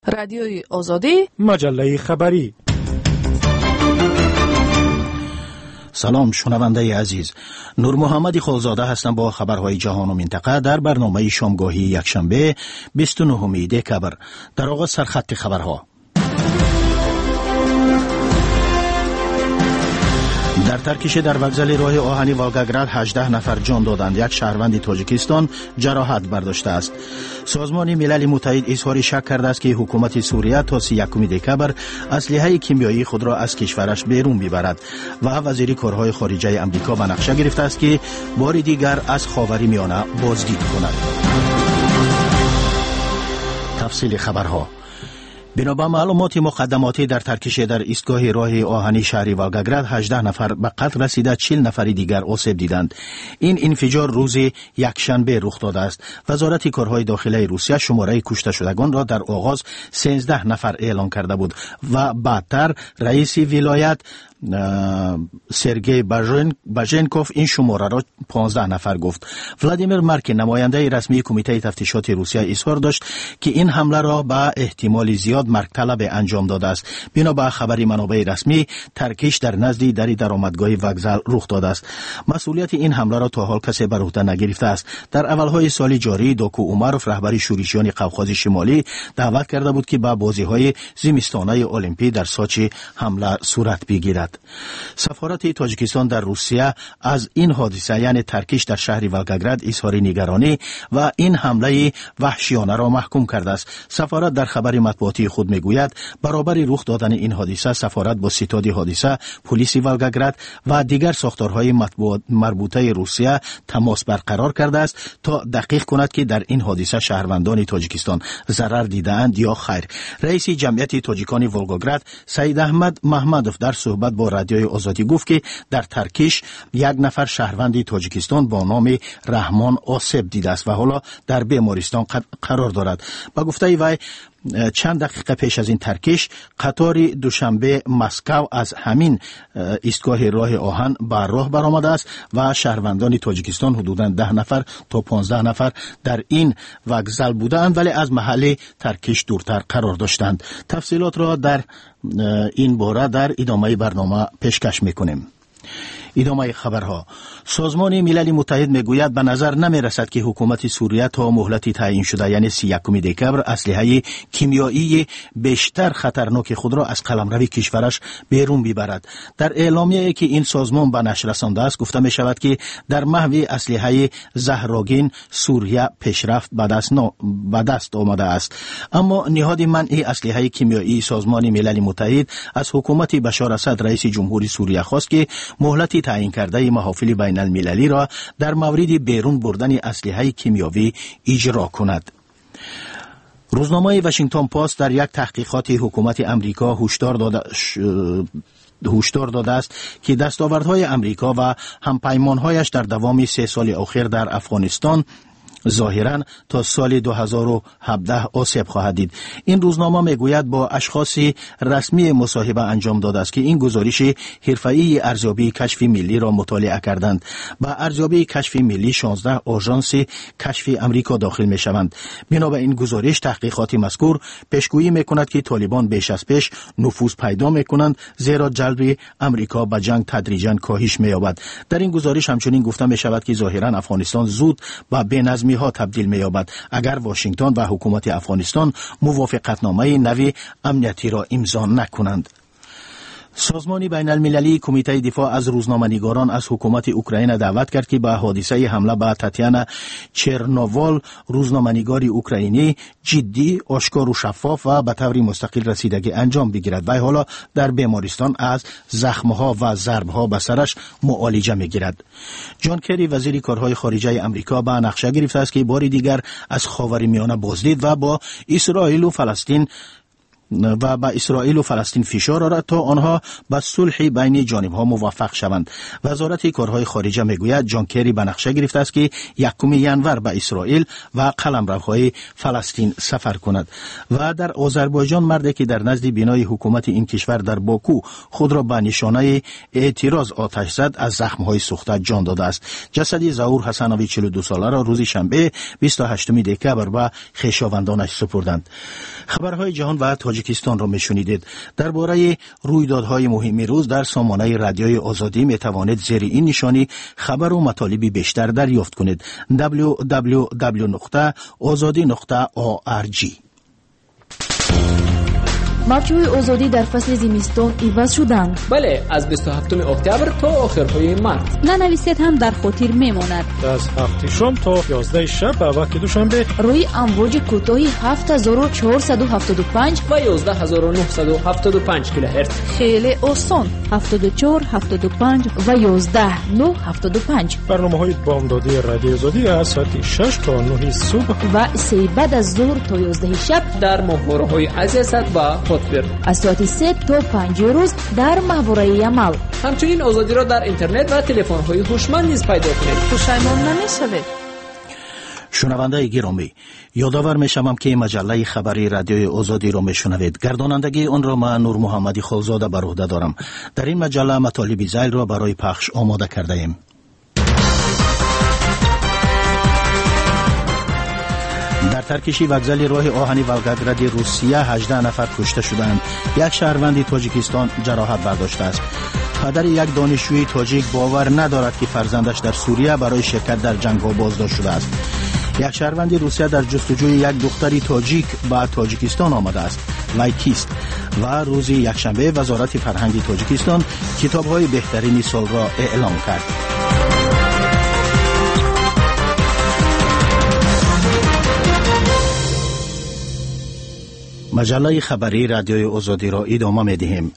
رادیوی آزادی، مجله خبری. سلام شنونده عزیز، نور محمد خالزاده هستم با خبرهای جهان و منطقه در برنامه شامگاهی یکشنبه 29 دکبر. در آغاز سرخط خبرها. در ترکیش در وокزال راه آهنی والگاگراد 18 نفر جان دادند. یک شهروند تاجیکستان جراحت برداشته است. سازمان ملل متحد اظهار شک کرده است که حکومت سوریه تا 31 دکبر اسلحه کیمیایی خود را از کشورش بیرون میبرد و وزیر کارهای خارجه آمریکا به نقشه گرفته است که بار دیگر از خاورمیانه بازدید کند. تفصیل خبرها. بنابر معلومات مقدماتی در ترکیش در ایستگاه راه آهنی شهری والگاگراد 18 نفر به قتل رسیده، 40 نفر دیگر آسیب دیدند. این انفجار روز یکشنبه رخ داده است. وزارت کارهای داخلی روسیه شماره کشته شدگان را در آغاز 13 نفر اعلام کرده بود و بعدتر رئیس ولایت سرگئی باژنکوف این شماره را 15 نفر گفت. ولادیمیر مارکین نماینده رسمی کمیته تفتیشات روسیه اظهار داشت که این حمله را به احتمال زیاد مرگ طلب انجام داده است. بنابر خبری منابع رسمی، ترکیش در نزد در درآمدگاه وокزال رخ داده است. مسئولیت این حمله را تا حال کسی بر عهده نگرفته است. در اولهای سال جاری داکو اومروف رهبر شورشیان قوقاز شمالی دعوت کرده بود که به بازی‌های زمستانه المپیک در سوچی حمله صورت بگیرد. سفارت تاجیکستان در روسیه از این حادثه یعنی ترکیش در شهر والگاگراد اظهار نگرانی و این حمله وحشیانه را محکوم کرده است. سفارت در خبر مطبوعاتی خود میگوید برابر رخ دادن این حادثه سفارت با ستاد حادثه، پلیس والگاگراد و دیگر ساختارهای مربوطه روسیه تماس برقرار کرده است تا دقیق کند که در این حادثه شهروندان تاجیکستان ضرر دیدند یا خیر. رئیس جمعیت تاجیکان والگاگراد سید احمد محمدوف در صحبت با رادیوی آزادی گفت که در ترکیش یک نفر شهروند تاجیکستان با نام رحمان آسیب دیده است و حالا در بیمارستان قرار دارد. با گفته وی چند دقیقه پیش از این ترکیش قطار دوشنبه مسکو از همین ایستگاه راه آهن بر راه برآمده است و شهروندان تاجیکستان حدوداً 10 نفر تا 15 نفر در این وокزال بودند ولی از محل ترکیش دورتر قرار داشتند. تفصیلات را در این باره در ادامه برنامه پیشکش میکنیم. ادامه خبرها. سازمان ملل متحد میگوید به نظر نمی رسد که حکومت سوریه تا مهلتی تعیین شده یعنی 31 دکبر اسلحه کیمیایی بیشتر خطرناک خود را از قلمرو کشورش بیرون ببرد. در اعلامیه‌ای که این سازمان به نشر رسانده است گفته می شود که در محو اسلحه زهرآگین سوریه پیشرفت به دست آمده است. اما نهاد منع اسلحه کیمیایی سازمان ملل متحد از حکومت بشار اسد رئیس جمهوری سوریه خواست که مهلتی تعیین کرده محافل بین المللی را در مورد بیرون بردن اسلحه کیمیایی اجرا کند. روزنامه واشنگتن پست در یک تحقیقات حکومت امریکا هشدار داده است که دستاوردهای امریکا و همپیمانهایش در دوام 3 سال اخیر در افغانستان ظاهراً تا سال 2017 آسیب خواهد دید. این روزنامه میگوید با اشخاص رسمی مصاحبه انجام داده است که این گزارش حرفه‌ای ارزیابی کشف ملی را مطالعه کردند. با ارزیابی کشف ملی 16 آژانس کشف امریکا داخل می شوند. بنابر این گزارش تحقیقات مذکور پیشگویی میکند که طالبان بیش از پیش نفوذ پیدا میکنند زیرا جلب امریکا به جنگ تدریجاً کاهش مییابد. در این گزارش همچنین گفته می شود که ظاهراً افغانستان زود به بینظمی ها تبدیل می‌یابد اگر واشنگتن و حکومت افغانستان موافقتنامه نوی امنیتی را امضا نکنند. سازمان بین المللی کمیته دفاع از روزنامه‌نگاران از حکومت اوکراین دعوت کرد که به حادثه حمله به تاتیانا چرنوول روزنامه‌نگار اوکراینی جدی، آشکار و شفاف و به طور مستقل رسیدگی انجام بگیرد و حالا در بیمارستان از زخم‌ها و ضرب‌ها به سرش معالجه می‌گیرد. جان کری وزیر کارهای خارجه آمریکا به نقشه گرفته است که بار دیگر از خاورمیانه بازدید و با اسرائیل و فلسطین و با اسرائیل و فلسطین فشار آورد تا آنها به صلح بین جانب‌ها موفق شوند. وزارت کارهای خارجه میگوید جان کری به نقشه گرفته است که 1 ژانویه به اسرائیل و قلمروهای فلسطین سفر کند. و در آذربایجان مردی که در نزد بنای حکومت این کشور در باکو خود را به نشانه اعتراض آتش زد، از زخم‌های سوخته جان داده است. جسد ظهور حسنوی 42 ساله را روز شنبه 28 دکبر به خویشاوندانش سپردند. خبرهای جهان و تاجیکستان را میشنیدید. درباره رویدادهای مهم روز در سامانه رادیوی آزادی می توانید زیر این نشانی خبر و مطالب بیشتر دریافت کنید. www.azadi.org. مرجوع آزادی در فصل زمستان عوض شدند. بله، از 27 اکتبر تا آخرهای مارس. ننویسید هم در خاطر میماند. از 7 شام تا 11 شب به وقت دوشنبه روی امواج کوتاه 7475 و 11975 کیلوهرتز. خیلی آسان. 74 75 و 11975. برنامه‌های بامدادی رادیو آزادی از ساعت 6 تا 9 صبح و 3 بعد از ظهر تا 11 شب در ماهواره‌های عزیزت و خطبر. از ساعت 3 تا 5 روز در ماهواره عمل. همچنین آزادی را در اینترنت و تلفن‌های هوشمند نیز پیدا کنید. پشیمان نمی‌شوید. شنونده گرامی، یادآور می‌شوم که مجله خبری رادیوی آزادی را میشنوید. گردانندگی آن را من نور محمدی خالزاده بر عهده دارم. در این مجله مطالب ذیل را برای پخش آماده کرده ایم. در ترکشی وокزال راه آهنی ولگراد روسیه 18 نفر کشته شدند. یک شهروند تاجیکستان جراحت برداشته است. پدر یک دانشجوی تاجیک باور ندارد که فرزندش در سوریه برای شرکت در جنگ‌ها بازداشت شده است. یک شهروند روسیه در جستجوی یک دختری تاجیک به تاجیکستان آمده است. وی کیست؟ و روز یکشنبه وزارت فرهنگ تاجیکستان کتاب‌های بهترین سال را اعلام کرد. مجله خبری رادیوی آزادی را ادامه می‌دهیم.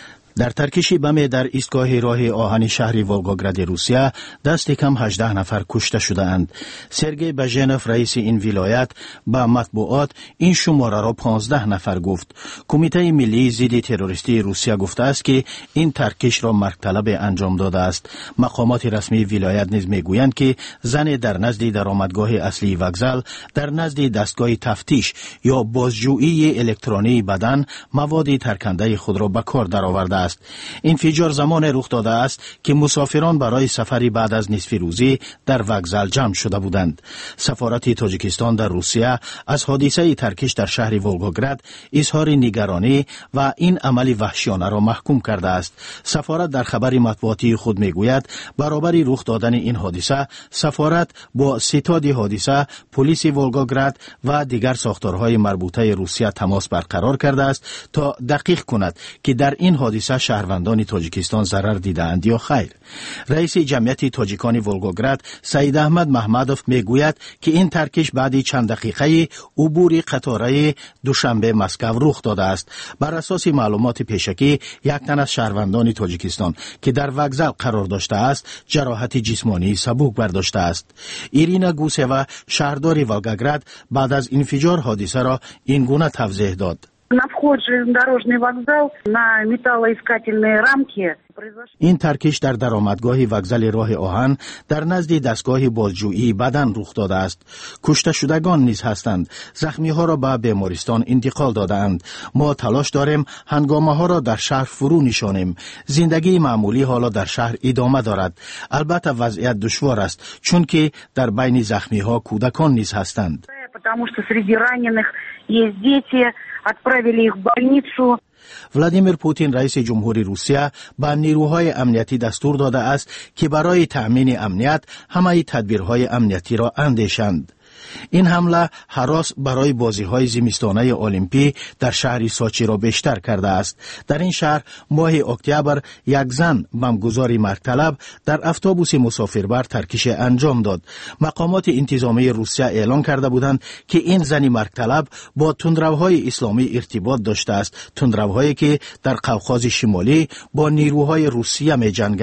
در ترکشی بم در ایستگاه راه آهن شهر ولگوگراد روسیه دست کم 18 نفر کشته شده‌اند. سرگئی باژنوف رئیس این ولایت به مطبوعات این شماره را 15 نفر گفت. کمیته ملی ضد تروریستی روسیه گفته است که این ترکش را مرگطلب انجام داده است. مقامات رسمی ولایت نیز میگویند که زن در نزد درآمدگاه اصلی وокزال در نزد دستگاه تفتیش یا بازجویی الکترونی بدن مواد ترکنده خود را به کار درآورده است. انفجار زمان رخ داده است که مسافران برای سفری بعد از نصف روزی در وокزال جمع شده بودند. سفارت تاجیکستان در روسیه از حادثه ترکش در شهر ولگوگراد اظهار نگرانی و این عمل وحشیانه را محکوم کرده است. سفارت در خبر مطبوعاتی خود میگوید برابر رخ دادن این حادثه سفارت با ستاد حادثه، پلیس ولگوگراد و دیگر ساختارهای مربوطه روسیه تماس برقرار کرده است تا دقیق کند که در این حادثه شهروندان تاجیکستان ضرر دیدند یا خیر. رئیس جمعیت تاجیکان ولگوگراد سید احمد محمدوف میگوید که این ترکش بعد چند دقیقه عبور قطاره دوشنبه مسکو رخ داده است. بر اساس معلومات پیشکی یک تن از شهروندان تاجیکستان که در وокزال قرار داشته است جراحت جسمانی سبک برداشته است. ایرینا گوسوا شهردار ولگوگراد بعد از انفجار حادثه را این گونه توضیح داد. На вход в железнодорожный вокзал на металлоискательные рамки. این ترکش در درآمدگاه وокزال راه آهن در نزد دستگاه بازجویی بدن رخ داده است. کشته شدگان نیز هستند. زخمی ها را به بیمارستان انتقال دادند. ما تلاش داریم هنگامه ها را در شهر فرو نشانیم. زندگی معمولی حالا در شهر ادامه دارد. البته وضعیت دشوار است چون که در بین زخمی ها کودکان نیز هستند. Потому что среди раненых есть дети, отправили их в больницу. ولادیمیر پوتین رئیس جمهوری روسیه به نیروهای امنیتی دستور داده است که برای تأمین امنیت همه تدبیرهای امنیتی را اندیشند. این حمله هراس برای بازی‌های زمستانه المپی در شهر سوچی را بیشتر کرده است. در این شهر ماه اکتبر یک زن بمبگذاری مرگطلب در اتوبوس مسافربر ترکش انجام داد. مقامات انتظامی روسیه اعلام کرده بودند که این زن مرگطلب با تندروهای اسلامی ارتباط داشته است، تندروهایی که در قوقاز شمالی با نیروهای روسیه می جنگند.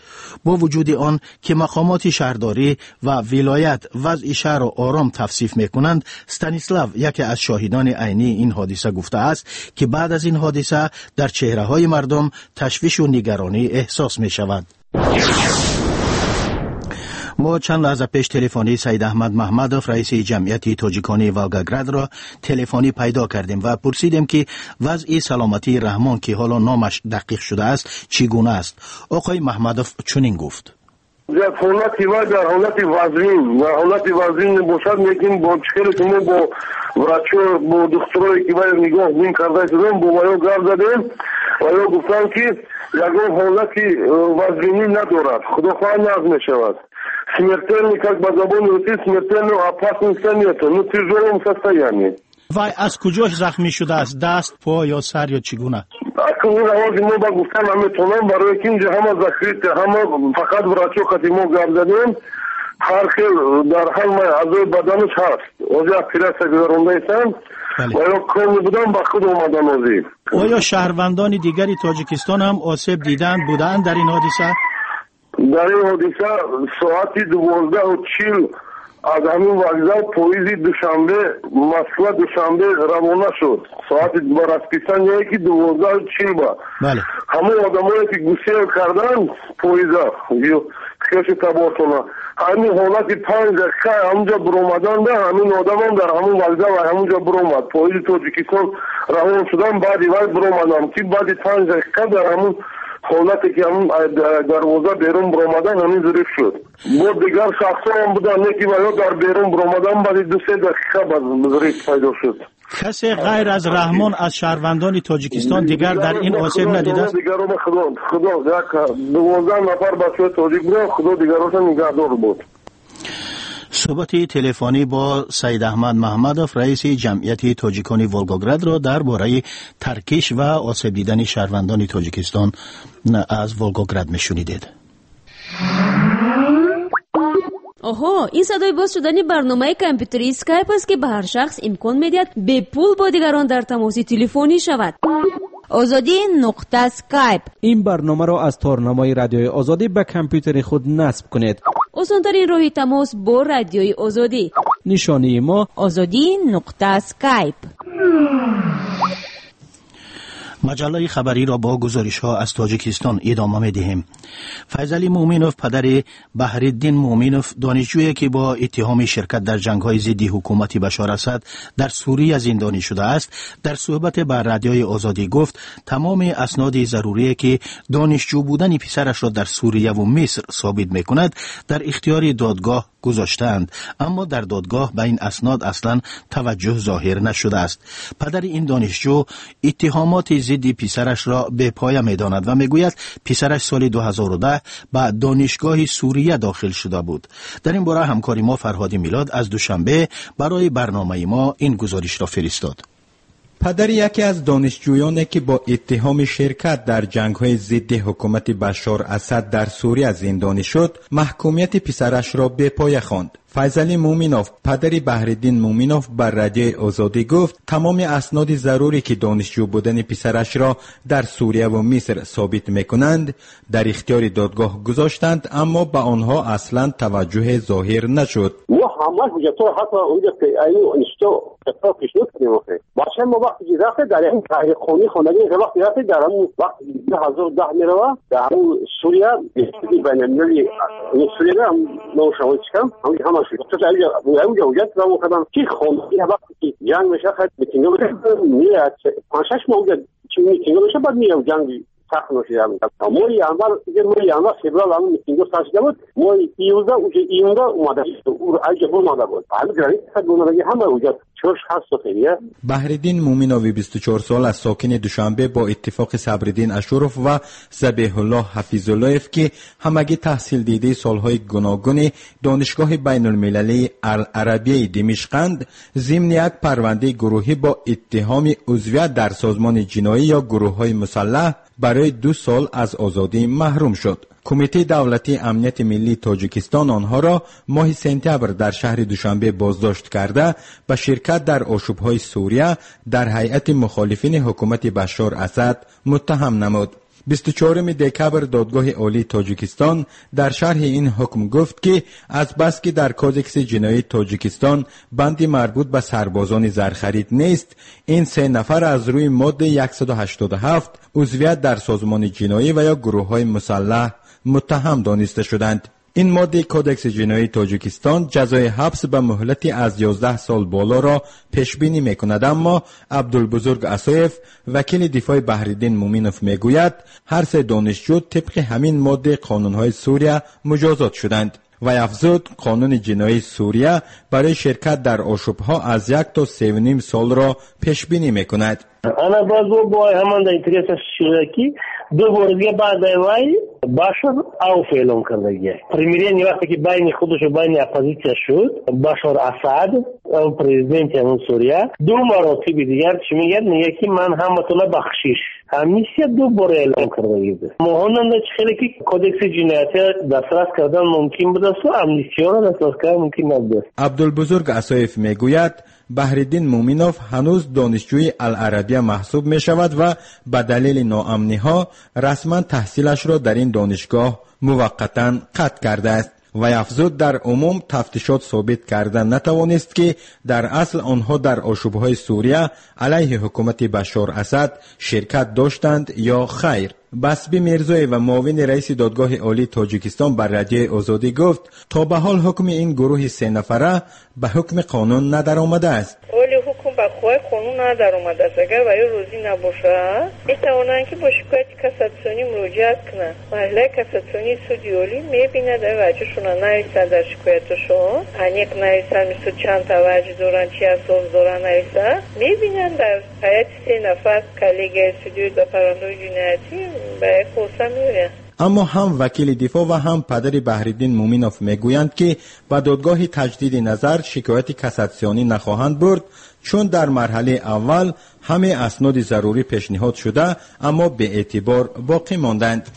با وجود آن که مقامات شهرداری و ولایت وضع شهر را آرام توصیف می‌کنند، استانیسلاو یکی از شاهدان عینی این حادثه گفته است که بعد از این حادثه در چهره‌های مردم تشویش و نگرانی احساس می‌شود. ما چند لحظه پیش تلفنی سید احمد محمدوف رئیس جمعیت تاجیکانی ولگاگراد را تلفنی پیدا کردیم و پرسیدیم که وضع سلامتی رحمان که حالا نامش دقیق شده است چگونه است. آقای محمدوف چنین گفت: در حالتی و در حالت وزین باشد، لیکن با چکر که ما با ورچو با دکترایی که باید نگاه بین کرده شدن با ویا گرد زدیم و یا گفتن که یکم حالتی وزینی ندارد، خداخواه نقض می شود. Смертельный, как бы забон руки, смертельную опасность нет. Ну, в тяжелом состоянии. وای از کجاش زخمی شده است؟ دست، پا یا سر یا چگونه؟ اکنون آواز ما با گفتن نمیتونم برای که اینجا همه زخیت همه فقط ورچو خطی ما گرد زدیم. هر خیل در همه عضوی بدنش هست. اوزی اپیراسه گذرونده ایستن و یا کمی بودن با خود اومدن اوزی. آیا شهروندان دیگری تاجیکستان هم آسیب دیدن بودن در این حادثه؟ در این حادثه ساعتی 12:40 از همین وقت پویزی دوشنبه مسکو دوشنبه روانه شد. ساعت براسپیسان یکی 12:40 با همه آدمایی که گوشه کردن پویزا خیلی تبارتونه همین حالت 5 دقیقه همونجا برومدن ده همین آدم هم در همون وقت و همونجا برومد پویزی تاجیکستان روان شدن بعدی وقت برومدن که بعدی 5 دقیقه در همون حالتی که همون دروازه بیرون برآمدن همین ظریف شد. با دیگر شخصا هم بودن یکی ویا در بیرون برآمدن بعد 2-3 دقیقه بعد ظریف پیدا شد. کسی غیر از رحمان از شهروندان تاجیکستان دیگر در این آسیب ندیده است؟ دیگران خدا یک 12 نفر بچه تاجیک بود، خدا دیگران نگهدار بود. صحبت تلفنی با سید احمد محمدوف رئیس جمعیت تاجیکان ولگاگراد را درباره ترکش و آسیب دیدن شهروندان تاجیکستان از ولگاگراد میشنیدید. آها، این صدای باز شدنی برنامه کامپیوتری اسکایپ است که به هر شخص امکان میدهد به پول با دیگران در تماس تلفنی شود. آزادی نقطه سکایپ. این برنامه را از تارنمای رادیوی آزادی به کامپیوتر خود نصب کنید. آسان‌ترین راه تماس با رادیوی آزادی. نشانی ما آزادی نقطه سکایپ. مجله خبری را با گزارش ها از تاجیکستان ادامه می دهیم. فیضعلی مومینوف پدر بحرالدین مومینوف دانشجویی که با اتهام شرکت در جنگ های ضد حکومت بشار اسد در سوریه زندانی شده است در صحبت با رادیوی آزادی گفت تمام اسناد ضروری که دانشجو بودن پسرش را در سوریه و مصر ثابت می کند در اختیار دادگاه گذاشتند، اما در دادگاه به این اسناد اصلا توجه ظاهر نشده است. پدر این دانشجو اتهامات ضد پسرش را به پایه می‌داند و میگوید پسرش سال 2010 به دانشگاه سوریه داخل شده بود. در این باره همکاری ما فرهادی میلاد از دوشنبه برای برنامه ما این گزارش را فرستاد. پدر یکی از دانشجویانی که با اتهام شرکت در جنگ‌های ضد حکومت بشار اسد در سوریه زندانی شد، محکومیت پسرش را به پایه خواند. فیضعلی مومینوف پدر بحرالدین مومینوف بر رادیوی آزادی گفت تمام اسناد ضروری که دانشجو بودن پسرش را در سوریه و مصر ثابت می‌کنند در اختیار دادگاه گذاشتند، اما به آنها اصلا توجه ظاهر نشد. همه حجت‌ها حتی اونجا که ایو انشتو اصلا پیشنهاد کردیم باشه ما وقتی رفته در این تحقیق خونی خوندگی وقتی رفته در همون وقت 2010 میروه در همون سوریه بین المللی سوریه هم نوشته کردم همه شد تو اونجا وجد رو کردم که خوندگی وقتی که جنگ میشه خد میتینگ میاد 5-6 ماه چی میتینگ میشه بعد میاد جنگی سخت نشیدم. موی اول فبرال همون میتینگ سازده بود. موی 11 اومده بود. اجازه اومده بود. حالا گرایی خدمتی همه وجود چورش هست و خیلیه. بحرالدین مومینوی 24 سال از ساکن دوشنبه با اتفاق صبرالدین اشرف و ذبیح الله حفیظ‌الله‌اف که همگی تحصیل دیده سالهای گوناگون دانشگاه بین المللی العربیه دمشقند ضمن یک پرونده گروهی با اتهام عضویت در سازمان جنایی یا گروه‌های مسلح برای 2 سال از آزادی محروم شد. کمیته دولتی امنیت ملی تاجیکستان آنها را ماه سپتامبر در شهر دوشنبه بازداشت کرده به شرکت در آشوب‌های سوریه در هیئت مخالفین حکومت بشار اسد متهم نمود. 24 دکبر دادگاه عالی تاجیکستان در شرح این حکم گفت که از بس که در کودکس جنایی تاجیکستان بندی مربوط به سربازان زرخرید نیست، این 3 نفر از روی ماده 187 عضویت در سازمان جنایی و یا گروه‌های مسلح متهم دانسته شدند. این ماده کودکس جنایی تاجیکستان جزای حبس به مهلتی از 11 سال بالا را پیش بینی میکند، اما عبدالبزرگ عصایف وکیل دفاع بحرالدین مومینوف میگوید هر 3 دانشجو طبق همین ماده قانونهای سوریه مجازات شدند. و افزود قانون جنایی سوریه برای شرکت در آشوبها از 1 تا 3.5 سال را پیش بینی میکند. انا باز با همان در اینترس شرکی دو بارگی بعد وای باشر او فعلم کردگی پریمیرین وقتی که بین خودش و بین اپوزیسیون شد باشر اسد او پرزیدنت اون سوریه دو مراتب دیگر چی میگه که من همتون بخشش همیشه دو بار اعلام کردگی بود. مهمه خیلی که کودکس جنایت دسترس کردن ممکن بود و امنیستی را دسترس کردن ممکن نبود. عبدالبزرگ عصایف میگوید بحرالدین مومینوف هنوز دانشجوی العربیه محسوب می شود و به دلیل ناامنی ها رسما تحصیلش را در این دانشگاه موقتا قطع کرده است. و افزود در عموم تفتیشات ثابت کردن نتوانست که در اصل آنها در آشوب‌های سوریه علیه حکومت بشار اسد شرکت داشتند یا خیر. بسبی میرزایی و معاون رئیس دادگاه عالی تاجیکستان بر رادیو آزادی گفت تا به حال حکم این گروه 3 نفره به حکم قانون ندر آمده است. ولی حکم به خواهی قانون ندر آمده است. اگر برای روزی نباشه میتوانند که با شکایت کاساتسیونی مراجعت کنند. محله کاساتسیونی سودی عالی میبیند در وجهشون نریسند در شکایتشون انیق نریسند مثل چند تا وجه دارن چی اساس دارن نریسند میبینند در حیات 3 نفر کلیگ سودی و پرونده جنایتی به خصوصا میره. اما هم وکیل دفاع و هم پدر بحرالدین مومینوف میگویند که به دادگاه تجدید نظر شکایت کاساتسیونی نخواهند برد، چون در مرحله اول همه اسناد ضروری پیشنهاد شده اما به اعتبار باقی ماندند.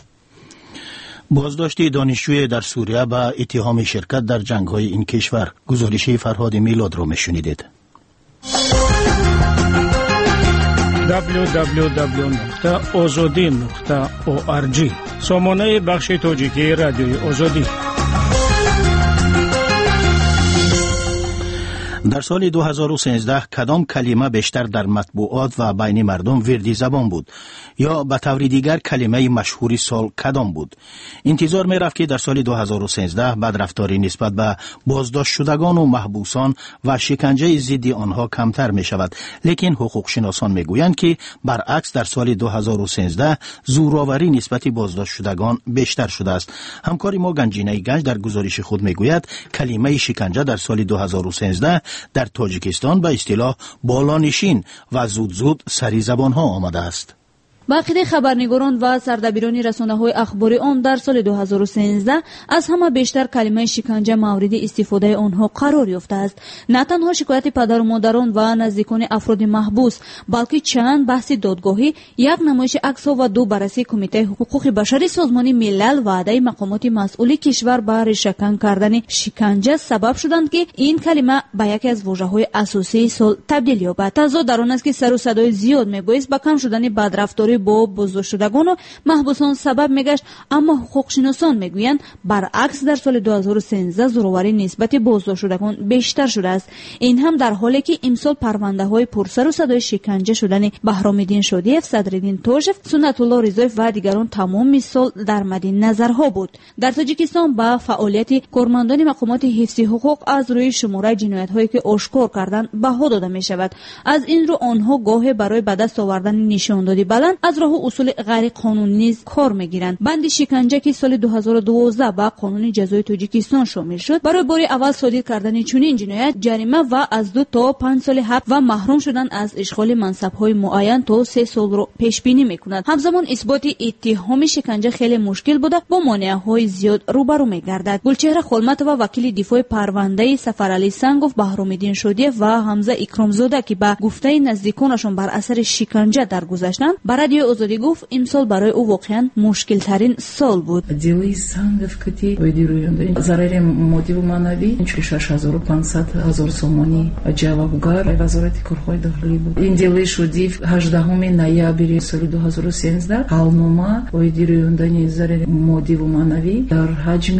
بازداشت دانشجوی در سوریه با اتهام شرکت در جنگ‌های این کشور. گزارش فرهاد میلاد را میشنیدید. www.azadi.org سامانه بخش تاجیکی رادیوی آزادی. در سال 2013 کدام کلمه بیشتر در مطبوعات و بین مردم وردی زبان بود؟ یا به طور دیگر کلمه مشهوری سال کدام بود؟ انتظار می رفت که در سال 2013 بدرفتاری نسبت به بازداشت شدگان و محبوسان و شکنجه ضد آنها کمتر می شود، لیکن حقوق شناسان می گویند که برعکس در سال 2013 زورآوری نسبت بازداشت شدگان بیشتر شده است. همکار ما گنجینه گنج در گزارش خود می گوید کلمه شکنجه در سال 2013 در تاجیکستان به اصطلاح بالانشین و زود زود سری زبان ها آمده است. با عقیده خبرنگاران و سردبیران رسانه‌های اخباری آن در سال 2013 از همه بیشتر کلمه شکنجه مورد استفاده آنها قرار یافته است. نه تنها شکایت پدر و مادران و نزدیکان افراد محبوس، بلکه چند بحث دادگاهی، یک نمایش عکس‌ها و 2 بررسی کمیته حقوق بشری سازمان ملل وعده مقامات مسئول کشور به ریشه‌کن کردن شکنجه سبب شدند که این کلمه به یکی از واژه‌های اساسی سال تبدیل یابد. تضاد در آن است که سر و صدای زیاد می‌بایست به کم شدن بدرفتاری با بازداشت شدگان و محبوسان سبب میگشت، اما حقوق شناسان میگویند برعکس در سال 2013 زورآوری نسبت بازداشت شدگان بیشتر شده است. این هم در حالی که امسال پرونده های پرسر و صدای شکنجه شدن بهرام‌الدین شادیف، صدرالدین تاژف، سنت الله رضایف و دیگران تمام سال در مد نظرها بود. در تاجیکستان با فعالیت کارمندان مقامات حفظ حقوق از روی شماره جنایت هایی که آشکار کردند بها داده می شود. از این رو آنها گاهی برای به دست آوردن نشاندادی بلند از راه اصول غیر قانونی نیز کار میگیرند. بند شکنجه که سال 2012 با قانون جزای تاجیکستان شامل شد، برای بار اول صادر کردن چنین جنایت جریمه و از 2 تا 5 سال حبس و محروم شدن از اشغال منصب‌های معین تا 3 سال را پیش بینی میکند. همزمان اثبات اتهام شکنجه خیلی مشکل بوده، با مانع‌های زیاد روبرو میگردد. گلچهره خلمت و وکیل دفاع پرونده سفرعلی سنگوف، بهرام‌الدین شادیف و حمزه اکرامزاده که با گفته نزدیکانشان بر اثر شکنجه درگذشتند، برای رادیو آزادی گفت امسال برای او واقعا مشکل ترین سال بود. دلی سنگ فکتی ویدیوی ضرر مادی و معنوی 6500 سومانی جوابگار وزارت کارهای داخلی بود. این دلی شدی 18 نوامبر سال 2013 حالنامه ویدیوی ضرر مادی و معنوی در حجم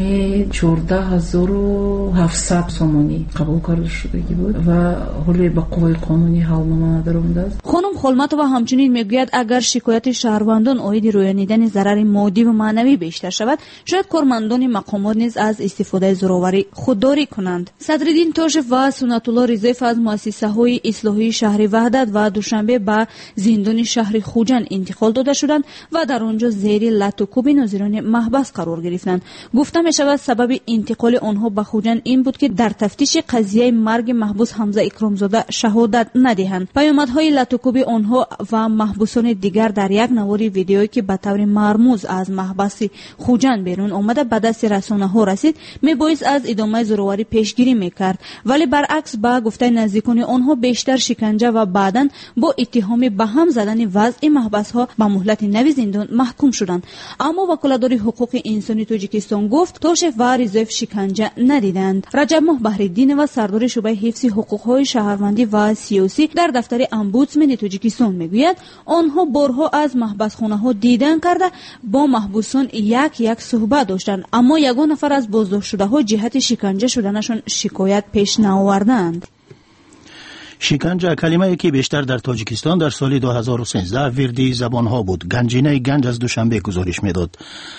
14700 سومانی قبول کرده شده بود و حالی به قوه قانونی حالنامه ندارنده است. خانم خولماتова همچنین میگوید اگر شکایت شهروندان عاید رویانیدن ضرر مادی و معنوی بیشتر شود شاید کارمندان مقامات نیز از استفاده زورآوری خودداری کنند. صدرالدین توشев و سنت الله رضایف از مؤسسه های اصلاحی شهر وحدت و دوشنبه به زندان شهر خوجند انتقال داده شدند و در آنجا زیر لط و کوب ناظران محبس قرار گرفتند. گفته می شود سبب انتقال آنها به خوجند این بود که در تفتیش قضیه مرگ محبوس حمزه اکرامزاده شهادت ندهند. پیامدهای لط و کوب آنها و محبوسان دیگر در یک نواری ویدیویی که به طور مرموز از محبس خوجند بیرون آمده به دست رسانه‌ها رسید میبایست از ادامه زورآوری پیشگیری میکرد، ولی برعکس به گفته نزدیکان آنها بیشتر شکنجه و بعداً با اتهام به هم زدن وضع محبس‌ها به مهلت نوی زندان محکوم شدند. اما وکالتدار حقوق انسانی تاجیکستان گفت توشев و رضایف شکنجه ندیدند. رجب ماه بحرالدین و سردار شعبه حفظ حقوق‌های شهروندی و سیاسی در دفتر امبودسمن تاجیکستان میگوید آنها بارها از محبسخانه‌ها دیدن کرده با محبوسان یک صحبت داشتند، اما یگان نفر از بازداشت شده‌ها جهت شکنجه شدنشان شکایت پیش نآوردند. شکنجه کلمه‌ای که بیشتر در تاجیکستان در سال 2013 وردی زبان‌ها بود. گنجینه گنج از دوشنبه گزارش می‌داد.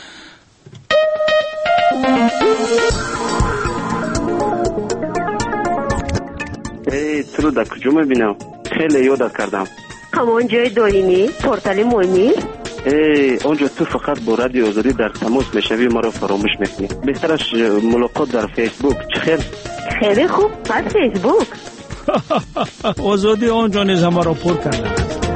تو رو در کجا می‌بینم؟ خیلی یادت کردم. همان جای دارینی؟ پورتال مولمی؟ اونجا تو فقط با رادیو آزادی در تماس میشوی، ما رو فراموش میکنی. بهترش ملاقات در فیسبوک. چخیر؟ خیلی خوب، پس فیسبوک. آزادی آنجا نیز همه را پر کرده.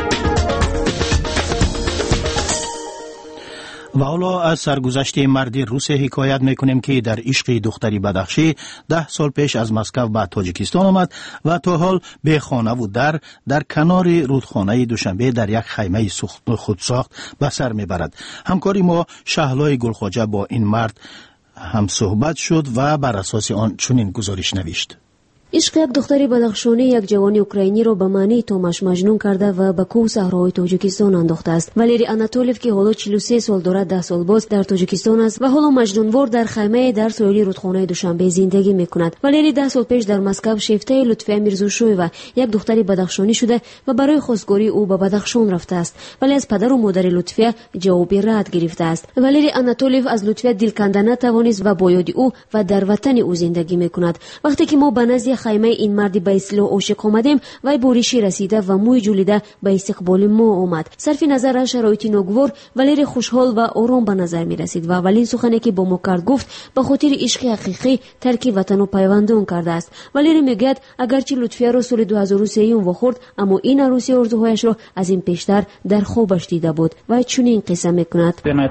و حالا از سرگذشت مردی روس حکایت میکنیم که در عشق دختری بدخشی 10 سال پیش از مسکو به تاجیکستان آمد و تا حال به خانه و در کنار رودخانه دوشنبه در یک خیمه خودساخت به سر میبرد. همکاری ما شهلای گلخواجه با این مرد هم صحبت شد و بر اساس آن چنین گزارش نوشت. عشق یک دختری بدخشانی یک جوان اوکراینی را به معنی توماش مجنون کرده و به کوه صحراهای تاجیکستان انداخته است. والری آناتولیف که حالا 43 سال دارد 10 سال باز در تاجیکستان است و حالا مجنونوار در خیمه در ساحل رودخانه دوشنبه زندگی میکند. والری 10 سال پیش در مسکو شیفته لطفیه میرزوشویوا یک دختری بدخشانی شده و برای خواستگاری او به بدخشان رفته است، ولی از پدر و مادر لطفیه جوابی رد گرفته است. والری آناتولیف از لطفیه دلکنده نتوانست و با یاد او و در وطن او زندگی میکند. وقتی که ما به نزد خیمه این مردی به اصطلاح عاشق آمدیم و بوریشی رسیده و موی جولیده به استقبال ما آمد. صرف نظر از شرایط ناگوار والری خوشحال و آرام به نظر می رسید و اولین سخنی که با ما کرد گفت به خاطر عشق حقیقی ترک وطن و پیوندان کرده است. والری میگوید اگرچه لطفیه را سال 2003 واخورد، اما این عروسی آرزوهایش را از این پیشتر در خوابش دیده بود و چنین قصه میکند.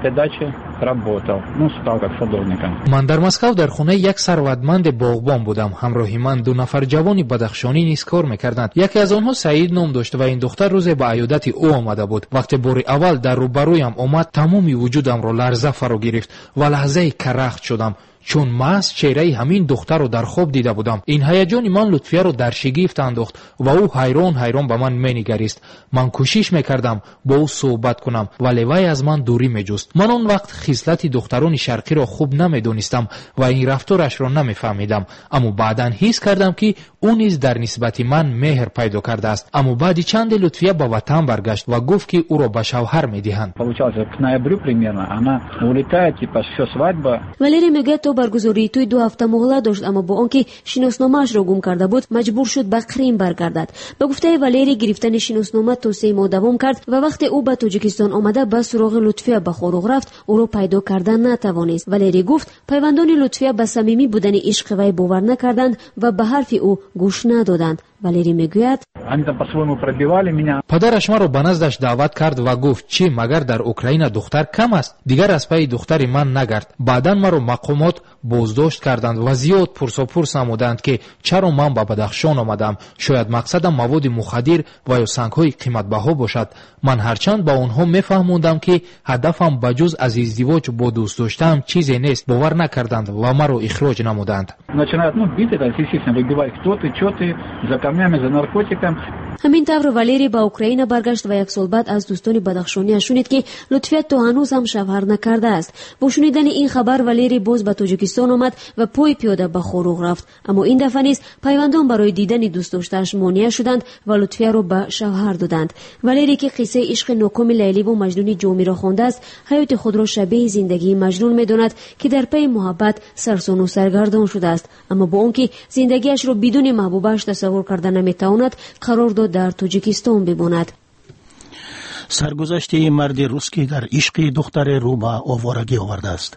من در مسکو در خانه یک ثروتمند باغبان بودم. همراه من 2 نفر جوانی بدخشانی نیز کار میکردند. یکی از آنها سعید نام داشت و این دختر روز به عیادت او آمده بود. وقتی بار اول در روبرویم آمد تمامی وجودم را لرزه فرا گرفت و لحظه کرخت شدم، چون محض چهره همین دختر رو در خواب دیده بودم. این هیجان من لطفیه رو در شگفت انداخت و او حیران به من مینگریست. من کوشش میکردم با او صحبت کنم ولی وی از من دوری میجست. من اون وقت خصلت دختران شرقی را خوب نمیدونستم و این رفتارش را نمیفهمیدم، اما بعداً حس کردم که او نیز در نسبت من مهر پیدا کرده است. اما بعد چند لطفیه به وطن برگشت و گفت که او را به شوهر میدهند. والری میگه تو برگزاری توی 2 هفته مهلت داشت، اما با آنکه شناسنامه‌اش را گم کرده بود مجبور شد به کریم برگردد. به گفته والری گرفتن شناسنامه تا 3 ماه دوام کرد و وقتی او به تاجیکستان آمده به سراغ لطفیه به خاروغ رفت، او را پیدا کردن نتوانست. والری گفت پیوندان لطفیه به صمیمی بودن عشق وی باور نکردند و به حرف او گوش ندادند. والری میگوید پدرش مرا به نزدش دعوت کرد و گفت چی مگر در اوکراین دختر کم است؟ دیگر از پای دختری من نگرد. بعداً مرا مقامات боздошт карданд ва зиёд пурсопурс намуданд ки чаро ман ба Бадахшон омадам, шояд мақсадам маводи мухаддир ва ё сангҳои қиматбаҳо бошад. ман ҳарчанд ба онҳо мефаҳмондам ки ҳадафам ба ҷуз аз издивоҷ бо дӯстдоштаам чизе нест, бовар накарданд ва маро ихроҷ намуданд. ҳамин тавр Валерий ба Украина баргашт ва як сол баъд аз дӯстони бадахшониаш шунид ки Лутфият то ҳанӯз ҳам шавҳар накардааст. бо шунидани ин хабар Валерий боз ба Тоҷикистон омад ва пои пиёда ба Хоруғ рафт. аммо ин дафъа низ пайвандон барои дидани дӯстдоштааш монеа шуданд ва Лутфияро ба шавҳар доданд. Валерий ки қиссаи ишқи нокоми Лайливу Маҷнуни ҷомиро хондааст, ҳаёти худро шабеҳи зиндагии Маҷнун медонад ки дар паи муҳаббат сарсону саргардон шудааст. аммо бо он ки зиндагиашро бидуни маҳбубааш тасаввур карда наметавонад, қарор дод дар Тоҷикистон бимонад. саргузашти марди рус ки дар ишқи духтаре рӯ ба оварагӣ овардааст.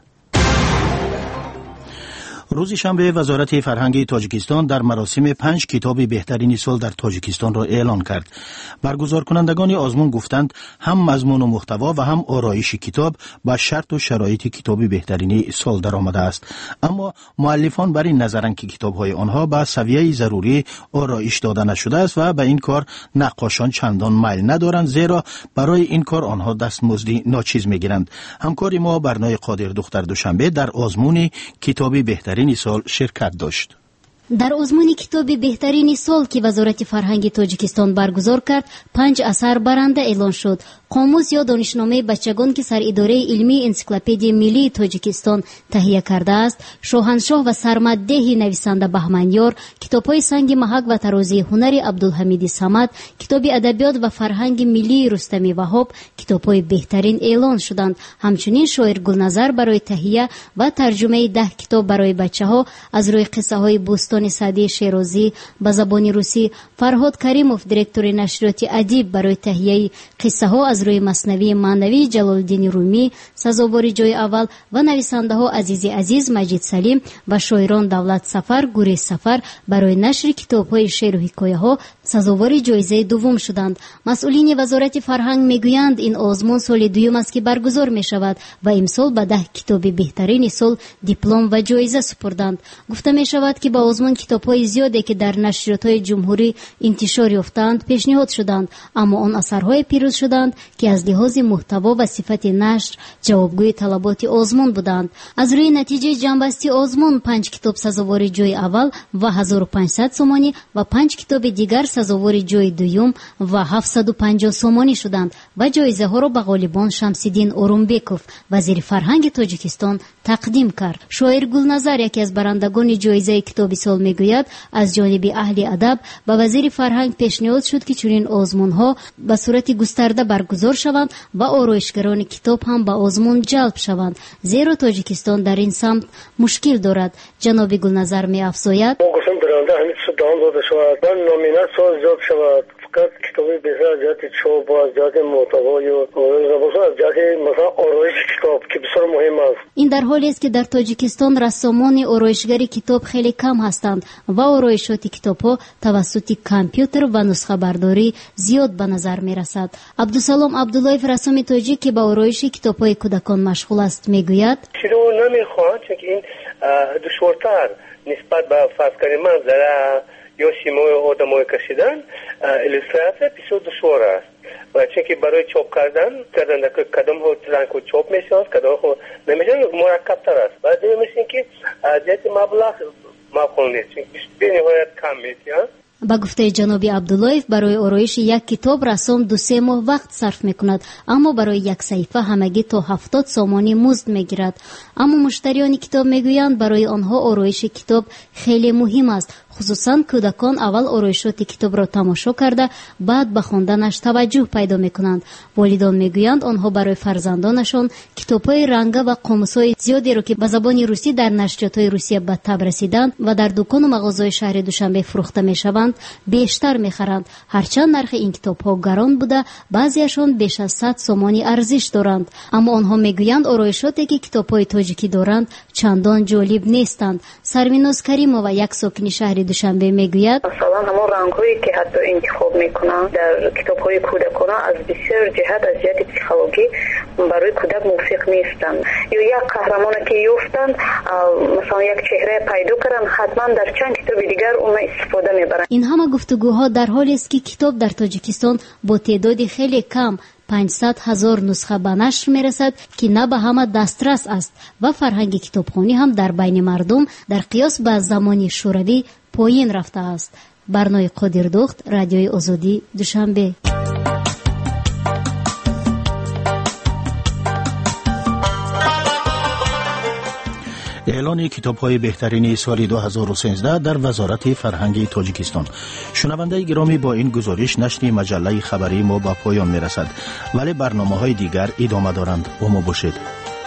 рӯзи шанбе вазорати фарҳанги Тоҷикистон дар маросими 5 китоби беҳтарини сол дар Тоҷикистонро эълон кард. баргузоркунандагони озмун гуфтанд ҳам мазмуну муҳтаво ва ҳам ороиши китоб ба шарту шароити китоби беҳтарини сол даромадааст. аммо муаллифон бар ин назаранд ки китобҳои онҳо ба савияи зарурӣ ороиш дода нашудааст ва ба ин кор наққошон чандон майл надоранд, зеро барои ин кор онҳо дастмузди ночиз мегиранд. ҳамкори мо Барнои Қодир Духтар Душанбе дар озмуни китоби беҳтарини сол ширкат дошт. дар озмуни китоби беҳтарини сол ки вазорати фарҳанги Тоҷикистон баргузор кард, 5 асар баранда эълон шуд. қомус ё донишномаи бачагон ки саридораи илмии энциклопедияи миллии Тоҷикистон таҳия кардааст, шоҳаншоҳ ва сармаддеҳи нависанда Баҳманёр, китобҳои санги маҳак ва тарозии ҳунари Абдулҳамиди Самад, китоби адабиёт ва фарҳанги миллии Рустами Ваҳоб китобҳои беҳтарин эълон шуданд. ҳамчунин шоир Гулназар барои таҳия ва тарҷумаи 10 китоб барои бачаҳо аз рӯи қиссаҳои Бустони Саъдии Шерозӣ ба забони русӣ, Фарҳод Каримов директори нашриёти Адиб барои таҳияи қиссаҳо аз рӯи маснавии маънавии Ҷалолиддини Румӣ сазовори ҷои аввал ва нависандаҳо Азизи Азиз, Маҷид Салим ва шоирон Давлат Сафар, Гурез Сафар барои нашри китобҳои шеъру ҳикояҳо сазовори ҷоизаи дуввум шуданд. масъулини вазорати фарҳанг мегӯянд, ин озмун соли дуюм аст ки баргузор мешавад ва имсол ба 10 китоби беҳтарини сол диплом ва ҷоиза супурданд. гуфта мешавад ки ба озмун китобҳои зиёде ки дар нашриётҳои ҷумҳурӣ интишор ёфтаанд пешниҳод шуданд, аммо он асарҳое пирӯз шуданд ки аз лиҳози муҳтаво ва сифати нашр ҷавобгӯи талаботи озмун буданд. аз рӯи натиҷаи ҷамъбастии озмун 5 китоб сазовори ҷои аввал ва 1500 сомонӣ ва 5 китоби дигар сазовори ҷои дуюм ва 750 сомонӣ шуданд ва ҷоизаҳоро ба ғолибон Шамсиддин Орунбеков, вазири фарҳанги Тоҷикистон, тақдим кард. шоир Гулназар, яке аз барандагони ҷоизаи китоби сол, мегӯяд, аз ҷониби аҳли адаб ба вазири фарҳанг пешниҳод шуд ки чунин озмунҳо ба сурати густарда баргузор шаванд ва ороишгарони китоб ҳам ба озмун ҷалб шаванд, зеро Тоҷикистон дар ин самт мушкил дорад. ҷаноби Гулназар меафзояд: کتابی بسیار جهت چوب و از جهت محتوا یا از جهت مثلا آرایش کتاب که بسیار مهم است. این در حالی است که در تاجیکستان رسامان آرایشگری کتاب خیلی کم هستند و آرایشات کتاب‌ها توسط کامپیوتر و نسخه برداری زیاد به نظر می‌رسد. عبدالسلام عبداللهیف رسام تاجیک که به آرایش کتاب‌های کودکان مشغول است میگوید: چرا نمی‌خواهند چون این دشوارتر نسبت به فرض کنیم منظره یا سیمای آدمای کشیدن ایلوستراسیون بسیار دشوار است و چون که برای چاپ کردن کدام ها رنگ و چاپ میشن کدام ها نمیشن مرکب تر است و دیگه میشن که جهت مبلغ معقول نیست چون به نهایت کم میشن. با گفته جنابی عبداللهیف برای آرایش یک کتاب رسام 2-3 ماه وقت صرف میکند، اما برای یک صحیفه همگی تا 70 سامانی مزد میگیرد. اما مشتریان کتاب میگویند برای آنها آرایش کتاب خیلی مهم است، خصوصا کودکان اول آرایشات کتاب را تماشا کرده بعد به خواندنش توجه پیدا میکنند. والدان میگویند آنها برای فرزندانشان کتاب‌های رنگه و قاموس‌های زیادی را که به زبان روسی در نشریات‌های روسیه به تب رسیدند و در دکان و مغازه‌های شهر دوشنبه فروخته میشوند بیشتر میخرند. هرچند نرخ این کتاب‌ها گران بوده، بعضیشان بیش از 100 سامانی ارزش دارند، اما آنها میگویند آرایشاتی که کتاب‌های تاجیکی دارند چندان جالب نیستند. سرمیناز کریمова یک ساکن شهر دوشنبه میگوید: مثلا همون رنگ‌هایی که حتی انتخاب میکنن در کتاب‌های کودکانه از بسیار جهت از جهت پسیکولوژی برای کودک موفق نیستند. یا یک قهرمان که یافتند مثلا یک چهره پیدا کردن حتما در چند کتاب دیگر اون استفاده میبرند. این همه گفتگوها در حالی است که کتاب در تاجیکستان با تعداد خیلی کم 500,000 نسخه به نشر میرسد که نه به همه دسترس است و فرهنگ کتابخوانی هم در بین مردم در قیاس به زمان شوروی پایین رفته است. برنای قادردخت، رادیوی آزادی، دوشنبه. اعلان کتاب‌های بهترین سال 2013 در وزارت فرهنگ تاجیکستان. شنونده گرامی، با این گزارش نشر مجله خبری ما به پایان میرسد، ولی برنامه‌های دیگر ادامه دارند. با ما باشید.